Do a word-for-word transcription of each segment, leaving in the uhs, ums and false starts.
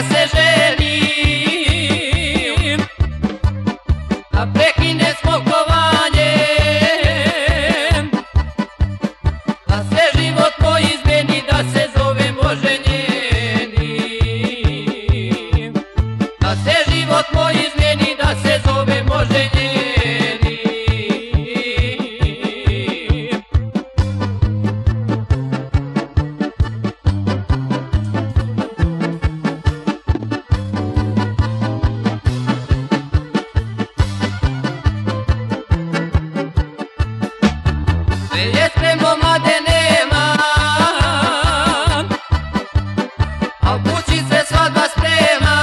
se ženim, da prekine smokovanje, da se život moj izmeni, da se zovem oženjenim, da se život moj izmeni, da se zovem oženjenim. Sve je spremno, mlade nema, a u kući se svadba sprema.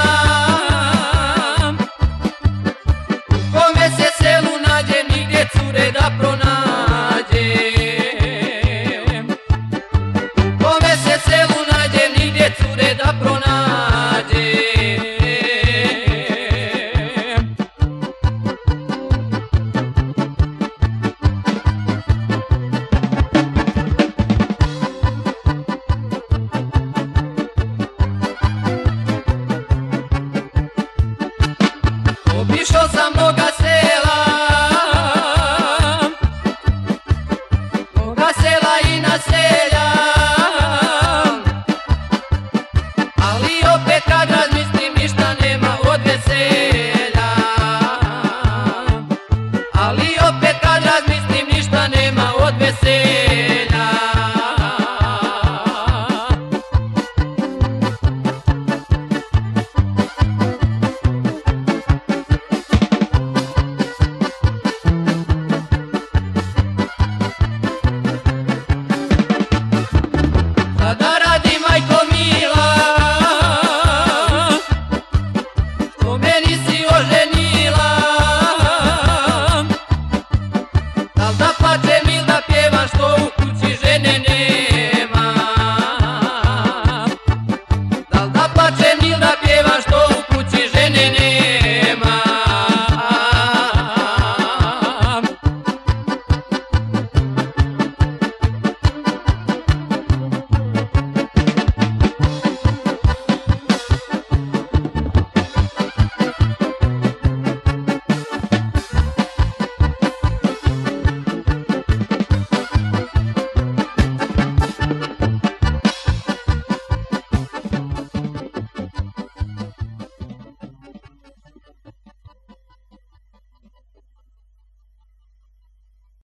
U kome se selu nađem, nigdje cure da pronađem. U kome se selu nađem, nigdje cure da pronađem. Obišao sam mnoga sela, mnoga sela i naselja, ali opet kad razmislim ništa nema od veselja. Ali opet kad razmislim ništa nema od veselja. Da